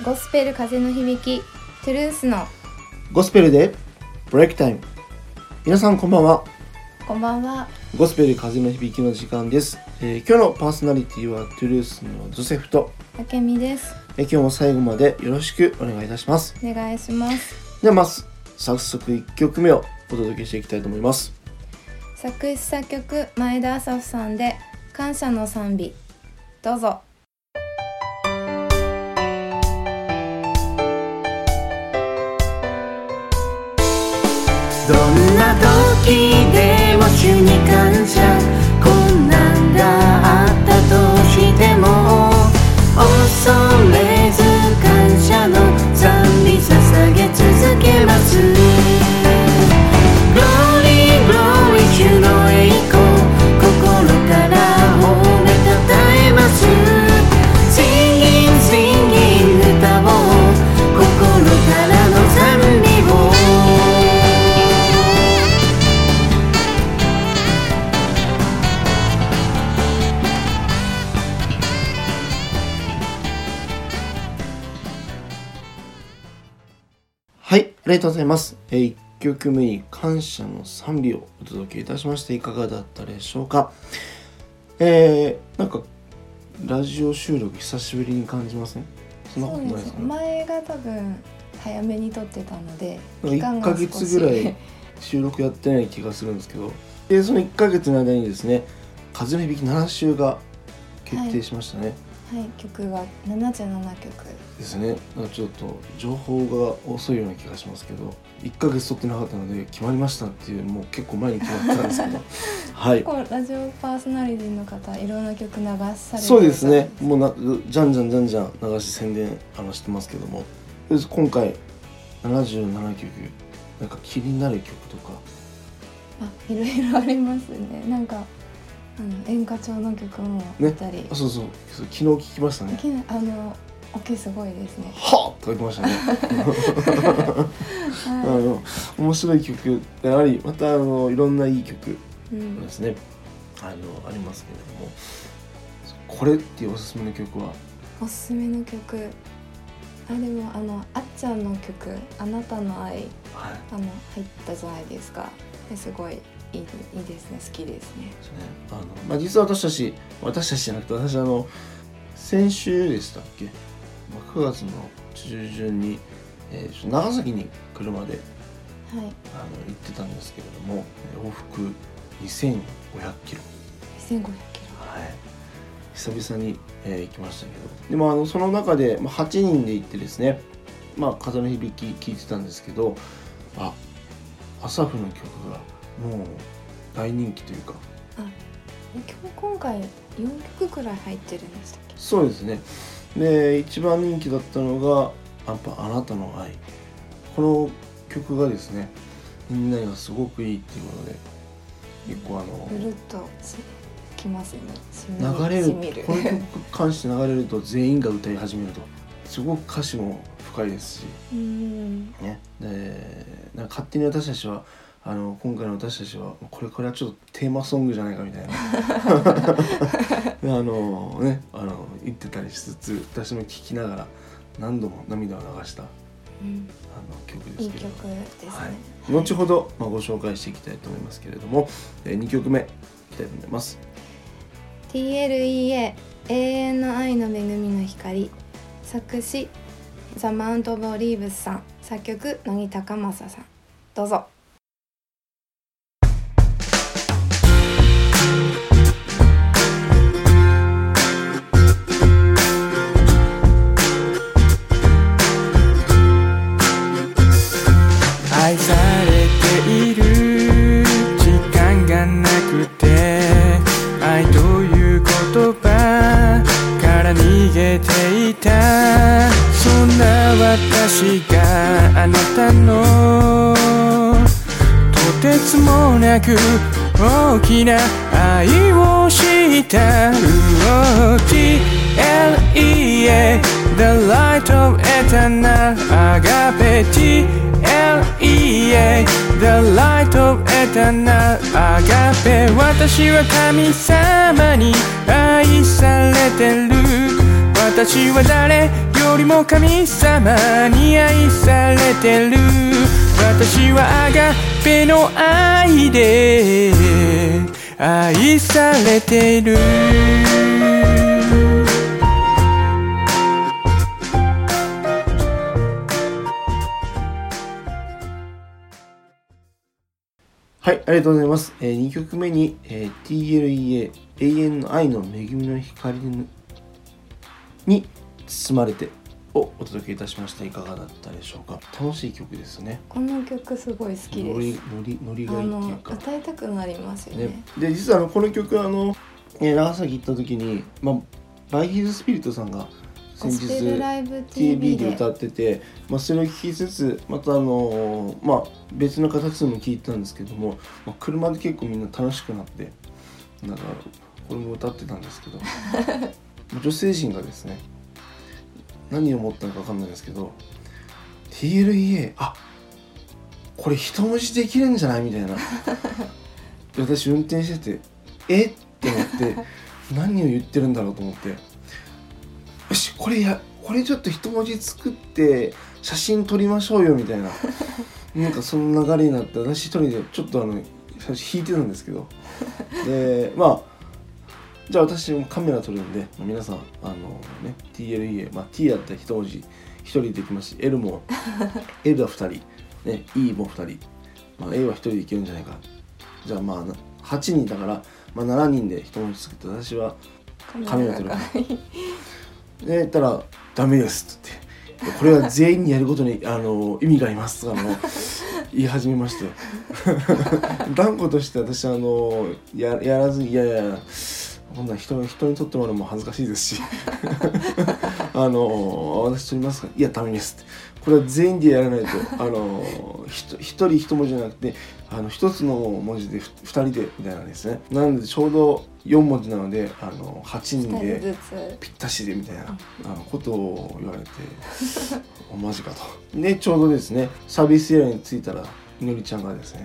ゴスペル風の響きトゥルースのゴスペルでブレイクタイム。皆さんこんばんは。 こんばんは。 ゴスペル風の響きの時間です。今日のパーソナリティはトゥルースのジョセフとあけみです。 今日も最後までよろしくお願いいたします。 お願いします。 ではまず早速1曲目をお届けしていきたいと思います。 作詞作曲前田朝さんで感謝の賛美、どうぞ。 どんな時でも主に感謝、困難があったとしても恐れず感謝の賛美捧げ続けます。 Glory Glory 主の栄光、心から褒めたたえます。 Singing Singing 歌おう、心からの賛美を。 はい、ありがとうございます。1曲目に感謝の賛美をお届けいたしましていかがだったでしょうか。なんかラジオ収録久しぶりに感じません？そんなことないですかね。 前が多分早めに撮ってたので 1ヶ月ぐらい収録やってない気がするんですけどでその1ヶ月の間にですね、風の響き7週が決定しましたね。 はい、曲が77曲ですね。なんかちょっと情報が遅いような気がしますけど、1ヶ月撮ってなかったので決まりましたっていう、もう結構前に決まったんですけどはい、 結構ラジオパーソナリティの方いろんな曲流されてる。 そうですね。もうじゃんじゃん流し宣伝してますけども、今回77曲、なんか気になる曲とかいろいろありますね。なんか演歌調の曲もあったり、 ね、そう昨日聞きましたね。 オケすごいですね。 はぁとか言ってましたね、はい、面白い曲であり、またいろんないい曲ですね、ありますけれども、これっていうおすすめの曲は？ おすすめの曲、でもあっちゃんの曲あなたの愛、 はい、 入ったじゃないですか。すごいいいですね。好きですね。 実は私たちじゃなくて、私先週でしたっけ、9月の中旬に、長崎に車で、行ってたんですけれども、往復2500キロ、はい、久々に、行きましたけど、でもその中で、8人で行ってですね、風の響き聴いてたんですけど、アサフの曲がもう大人気というか、 今回4曲くらい入ってるんでしたっけ？ そうですね。で一番人気だったのがやっぱあなたの愛。この曲がですね、みんながすごくいいっていうことで、結構ぐるっときますね。 流れる、この曲に関して流れると全員が歌い始めると、すごく歌詞も深いですし、ね、でなんか勝手に私たちは今回の私たちはこれはちょっとテーマソングじゃないかみたいな言ってたりしつつ、私も聴きながら何度も涙を流した、曲ですけど、 いい曲ですね。 はい、後ほど、ご紹介していきたいと思いますけれども、2曲目いきたいと思います。 TLEA 永遠の愛の恵みの光、作詞ザ・マウント・オブ・オリーブスさん、作曲乃木高政さん、どうぞ。 愛されている時間がなくて、愛という言葉から逃げていた。そんな私があなたのとてつもなく大きな愛を知った。TLEA The light of eternal agape, TLEA The light of eternal agape。 私は神様に愛されてる。私は誰よよりも神様に愛されてる。私はアガペの愛で愛されてる。 はい、ありがとうございます。2曲目に、TLEA 永遠の愛の恵みの光に包まれてをお届けいたしました。いかがだったでしょうか。楽しい曲ですね。 この曲すごい好きです。 ノリがいいっていうか、 歌いたくなりますよね。 で実はこの曲長崎行った時に、バイヒルスピリットさんが先日 TV で歌ってて、それを聞きつつまた別の形でも聞いたんですけども、車で結構みんな楽しくなってなんかこれも歌ってたんですけど女性陣がですね何を思ったのか分かんないですけど TLEA これ一文字できるんじゃないみたいな私運転しててって思って何を言ってるんだろうと思って、よしこれちょっと一文字作って写真撮りましょうよみたいななんかその流れになって私一人でちょっと最初弾いてたんですけどでじゃあ私もカメラ撮るんで皆さんTLEA、T だったら一文字一人できますし L は2人、ね、E も2人、A は一人でいけるんじゃないか。じゃあ8人だから、7人で一文字作って私はカメラ撮るからで言ったらダメですって言って、これは全員にやることに意味がありますとか言い始めまして断固として私やらずにこんな人に撮ってもらうのも恥ずかしいですし私撮りますからダメですって、これは全員でやらないと一人一文字じゃなくて一つの文字で2人でみたいなんですね。なのでちょうど4文字なので8人でぴったしでみたいなことを言われてマジかと。でちょうどですねサービスエリアに着いたらいのりちゃんがですね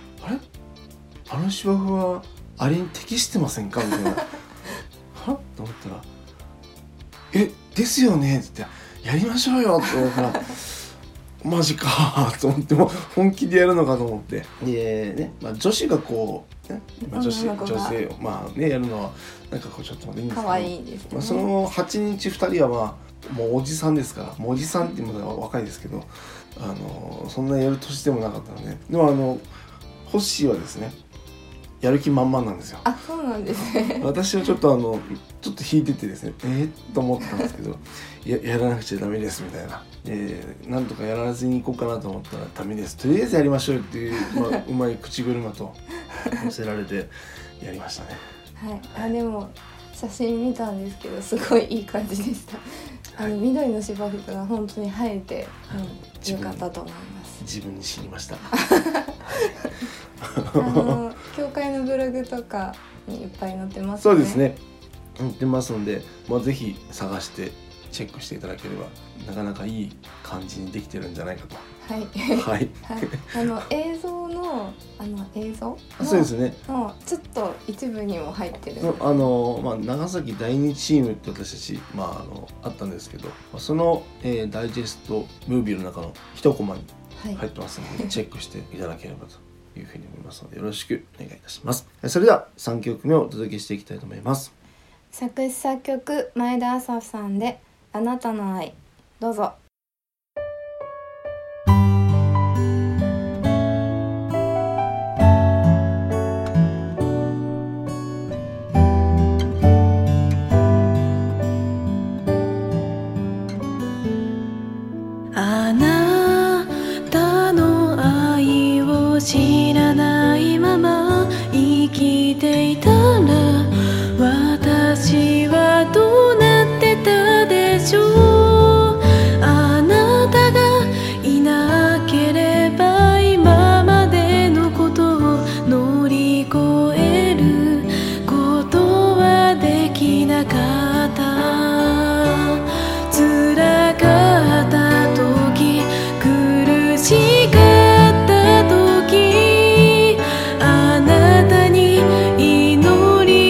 芝生はあれに適してませんかみたいなはと思ったらですよねって言ってやりましょうよって言われたらマジかと思っても本気でやるのかと思ってで女子が女性をやるのはなんかちょっといいんですけど、 可愛いですね。 その8日2人はもうおじさんですから、もうおじさんっていうのは若いですけどそんなやる年でもなかったので、でもホッシーはですねやる気満々なんですよ。 そうなんですね。 私はちょっと引いててですねと思ってたんですけどやらなくちゃダメですみたいな、なんとかやらずに行こうかなと思ったらダメです、とりあえずやりましょうよっていう、うまい口車と乗せられてやりましたね。 はい、でも写真見たんですけどすごいいい感じでした。緑の芝生が本当に生えて、よかったと思います。 自分に知りました教会のブログとかにいっぱい載ってますね。 そうですね、載ってますので、ぜひ探してチェックしていただければなかなかいい感じにできてるんじゃないかと。はい、 映像の映像そうですね、 ちょっと一部にも入ってる長崎第2チームって私たち、あったんですけど、その、ダイジェストムービーの中の一コマに入ってますので、チェックしていただければというふうに思いますのでよろしくお願いいたします。それでは3曲目をお届けしていきたいと思います。 作詞作曲前田朝さんであなたの愛、どうぞ。 あなたの愛を知らないまま生きていたら私はどうなってたでしょう。あなたがいなければ今までのことを乗り越えることはできなかった。辛かった時、苦しかった時、あなたに祈り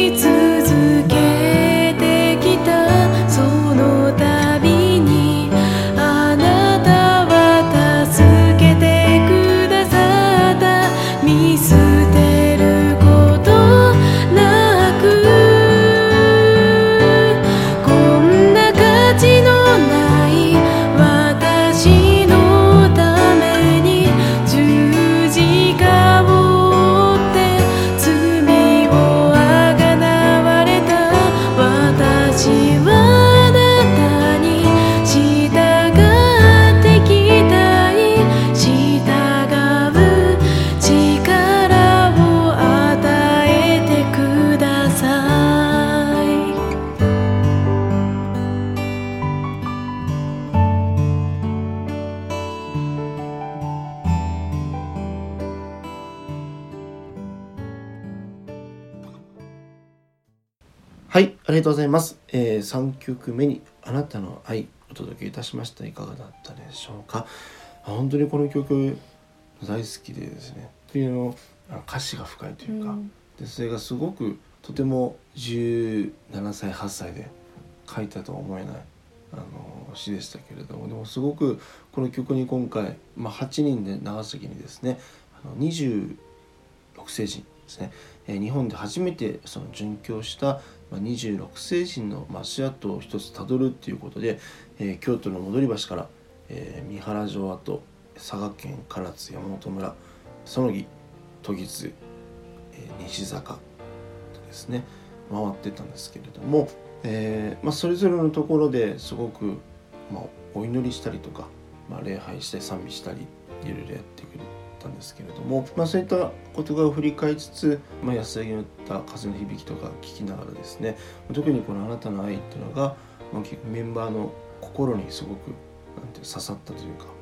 はい、ありがとうございます。3曲目にあなたの愛お届けいたしました。いかがだったでしょうか。本当にこの曲大好きでですね、というの歌詞が深いというか、でそれがすごくとても17歳8歳で書いたとは思えない詩でしたけれども、でもすごくこの曲に今回、8人で長崎にですね26世人ですね、日本で初めてその殉教した26世人の足跡を一つたどるっていうことで、京都の戻橋から、三原城跡、佐賀県唐津、山本村、そのぎ、時津、西坂とですね回ってたんですけれども、それぞれのところですごく、お祈りしたりとか、礼拝して賛美したりいろいろやってくれたんですけれども、そういったことを振り返りつつ、安らぎの歌風の響きとか聞きながらですね、特にこのあなたの愛っていうのが、結構メンバーの心にすごく刺さったというか、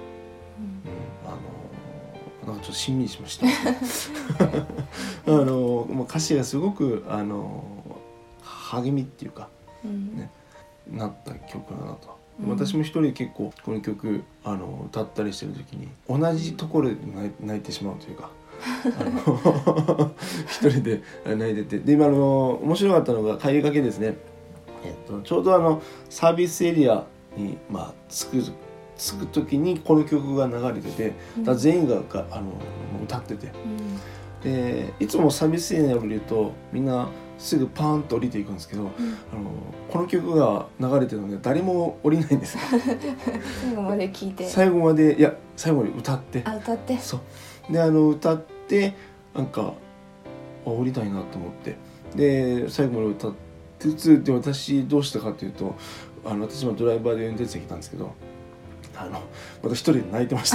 なんかちょっとしんみりしました歌詞がすごく励みっていうか、なった曲だなと。私も一人で結構この曲歌ったりしてる時に同じところで泣いてしまうというか一人で泣いてて、で今面白かったのが帰りがけですね、ちょうどサービスエリアに着く時にこの曲が流れてて、全員が歌ってて、でいつもサービスエリアに降りるとみんなすぐパーンと降りていくんですけど、この曲が流れてるので誰も降りないんですよ最後まで聴いて、 最後まで歌ってそうで歌ってなんか降りたいなと思って、で最後まで歌ってつで私どうしたかというと、私もドライバーで運転席なんですけど、また一人で泣いてま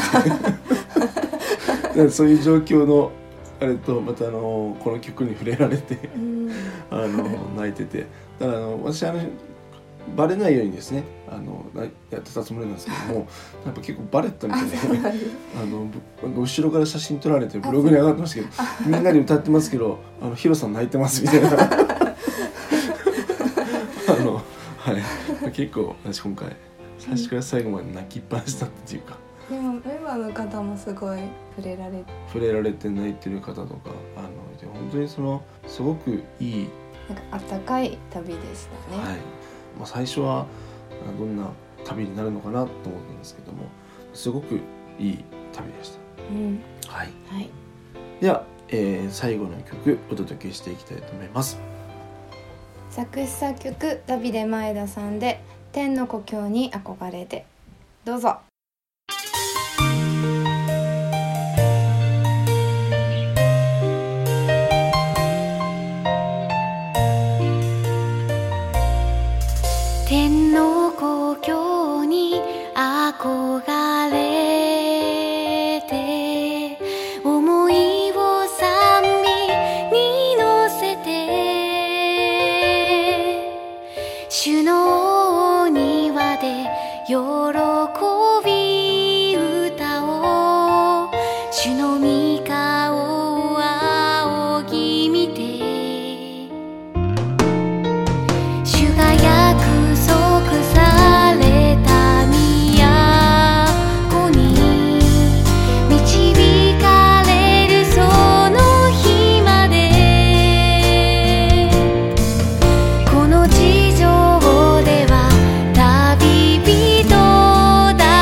したそういう状況のあれとまたこの曲に触れられて泣いてて、だから私バレないようにですねやってたつもりなんですけども、やっぱ結構バレたみたいで後ろから写真撮られてブログに上がってましたけどみんなで歌ってますけどヒロさん泣いてますみたいな結構私今回最初から最後まで泣きっぱなしだったっていうか、 でもメンバーの方もすごい触れられて泣いてる方とかで本当にすごくいいあったかい旅でしたね。 最初はどんな旅になるのかなと思ったんですけども、すごくいい旅でした。では、最後の曲お届けしていきたいと思います。 作詞作曲ダビデ前田さんで天の故郷に憧れて、どうぞ。 天の故郷に憧れて、思いを賛美に乗せて、主の庭で喜び歌おう、主の御顔を仰ぎ見て、主が約束された都に導かれるその日まで、この地上では旅人だ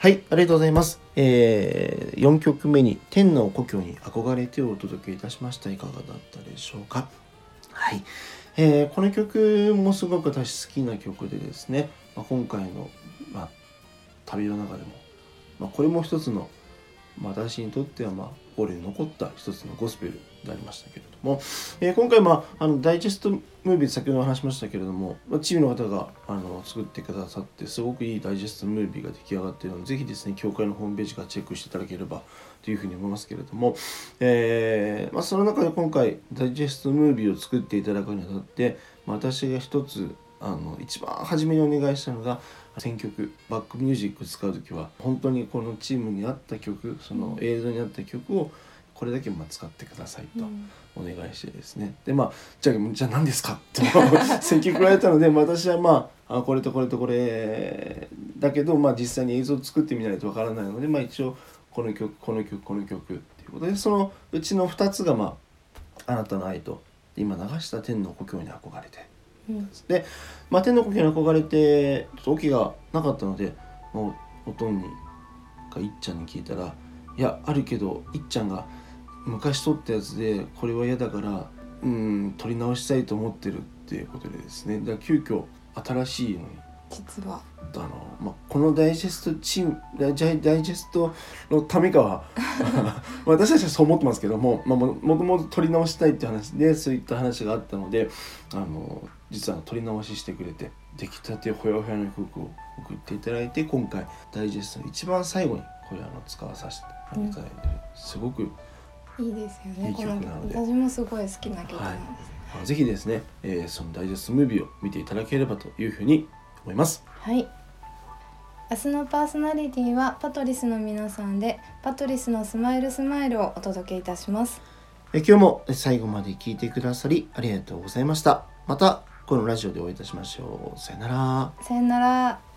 はい、ありがとうございます。4曲目に天の故郷に憧れてをお届けいたしました。いかがだったでしょうか。はい、この曲もすごく私好きな曲でですね、今回の、旅の中でも、これも一つの、私にとっては心に残った一つのゴスペルでありましたけれども、今回ダイジェストムービー先ほど話しましたけれども、チームの方が作ってくださってすごくいいダイジェストムービーが出来上がっているので、ぜひですね協会のホームページからチェックしていただければというふうに思いますけれども、その中で今回ダイジェストムービーを作っていただくにあたって、私が一つ一番初めにお願いしたのが、選曲バックミュージック使うときは本当にこのチームに合った曲、その映像に合った曲をこれだけ使ってくださいとお願いしてですね、でじゃあ何ですかって選曲られたので、私はこれとこれとこれだけど、実際に映像を作ってみないとわからないので、一応この曲この曲この曲っていうことで、そのうちの2つがあなたの愛と今流した天の故郷に憧れて、で、天の故郷に憧れてちょっとオケがなかったので、おとんにかいっちゃんに聞いたら、いやあるけどいっちゃんが昔撮ったやつでこれは嫌だから撮り直したいと思ってるっていうことでですね、だから急遽新しいのに実はこのダイジェストチームダイジェストのためかは私たちはそう思ってますけども、もともと撮り直したいっていう話でそういった話があったので、実は撮り直ししてくれて、出来たてほやほやの曲を送っていただいて、今回ダイジェストの一番最後にこれ使わさせていただいて、すごくいいですよね。 いい曲なので、 私もすごい好きな曲なんです、 ぜひですね、そのダイジェストムービーを見ていただければというふうに思います。 はい、明日のパーソナリティはパトリスの皆さんで、パトリスのスマイルスマイルをお届けいたします。 今日も最後まで聞いてくださりありがとうございました。またこのラジオでお会いいたしましょう。さよなら。 さよなら。